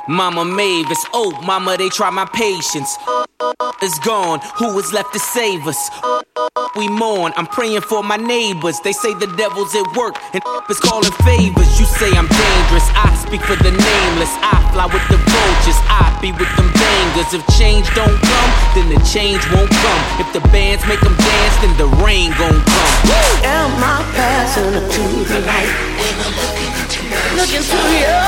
Mama Mavis, oh mama, they try my patience. Is gone, who is left to save us? We mourn, I'm praying for my neighbors. They say the devil's at work and is calling favors. You say I'm dangerous, I speak for the nameless. I fly with the vultures, I be with them bangers. If change don't come, then the change won't come. If the bands make them dance, then the rain gon' come. Am I passing to the light? Looking through you.